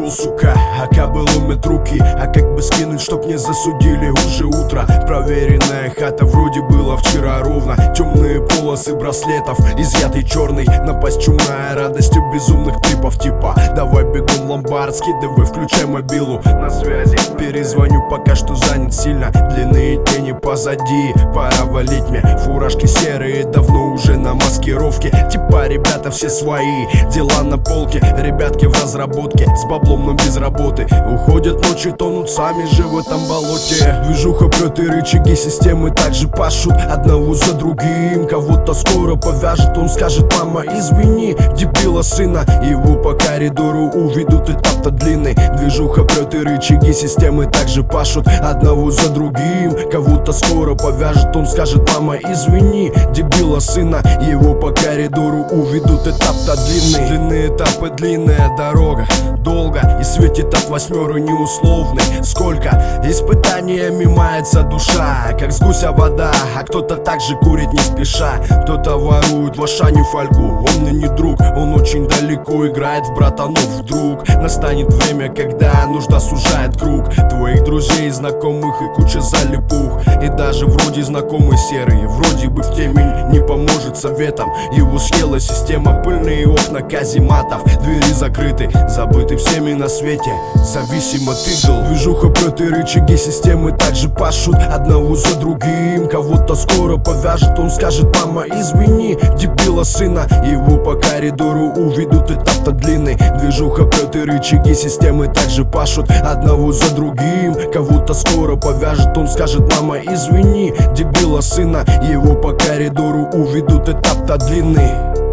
ушел, сука, а кабель умет руки. А как бы скинуть, чтоб не засудили? Уже утро, проверенная хата, вроде было вчера ровно. Темные полосы браслетов, изъятый черный. Напасть чумная радость у безумных трипов. Типа, давай бегом ломбард, скидывай, включай мобилу. На связи, перезвоню, пока что занят сильно. Длинные тени позади, пора валить мне. Фуражки серые, давно уже на маскировке. Типа, ребята все свои, дела на полке. Ребятки в разработке, с баблом, но без работы. Уходят ночи, тонут сами же в этом болоте. Движуха прет и рычаги системы также пашут одного за другим. Кого-то скоро повяжет, он скажет: мама, извини, дебила сына. Его по коридору уведут, этап-то длинный. Движуха прет и рычаги системы также пашут одного за другим. Кого-то скоро повяжет, он скажет: мама, извини, дебила сына. Его по коридору уведут, этап-то длинный. Длинные этапы, длинная дорога, долго, и светит от восьмеры неусловный. Сколько испытаниями мается душа, как с гуся вода. А кто-то также курит не спеша. Кто-то ворует в Ашане фольгу. Он мне не друг, он очень далеко играет в братанов. Вдруг настанет время, когда нужда сужает круг твоих друзей, знакомых и куча залипух. И даже вроде знакомый серый, вроде бы в теме, не поможет советом. Его съела система, пыльные окна казематов. Двери закрыты, забыты всеми на свете, зависим от идол. Движуха прет и рычаги системы также пашут одного за другим. Кого-то скоро повяжет, он скажет: мама, извини, дебила сына. Его по коридору уведут, этап-то длинный. Движуха прет и рычаги системы также пашут одного за другим. Кого-то скоро повяжет, он скажет: мама, извини, дебила сына. Его по коридору уведут, этап-то длинный.